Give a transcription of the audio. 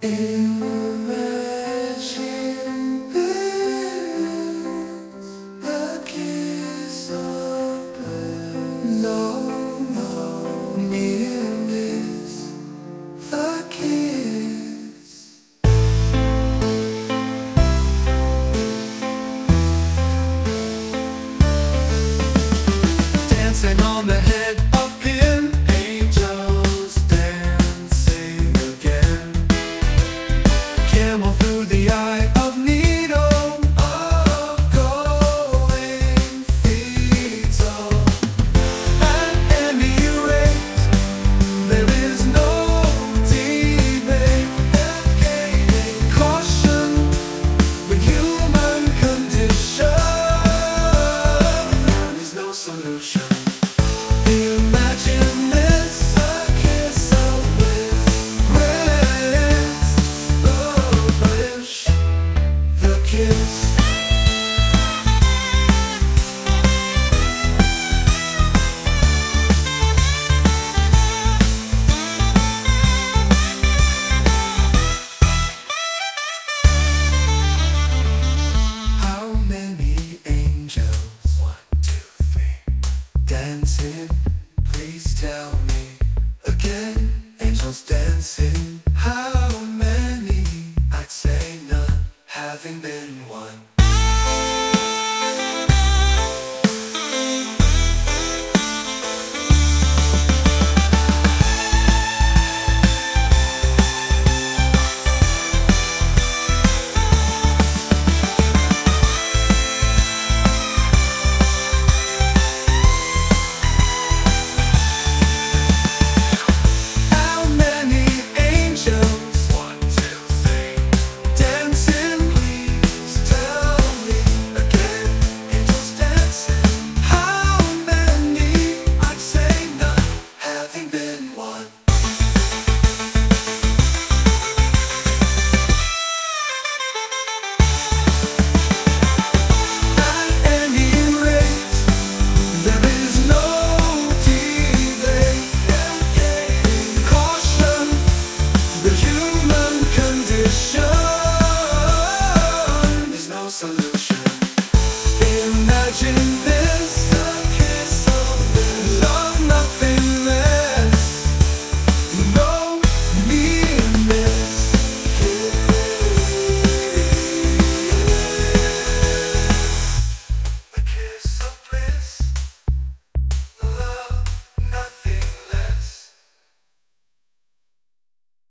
Imagine this, the kiss of bliss. No, no, near this, the kiss. Dancing on the head of pin, angels dancing again. Camel through the eye of needle, going fetal. At any rate, there is no debate. Caution, the human condition. There is no solution. Imagine this, a kiss of bliss. Bliss, the kiss. How many angels? 1, 2, 3. Dancing, please tell me again. Angels dancing, how many? I'd say none, having been one. How many angels? 1, 2, 3. Dancing, please tell me again. Angels dancing, how many? I'd say none, having been one. At any rate, there is no delay. Caution, the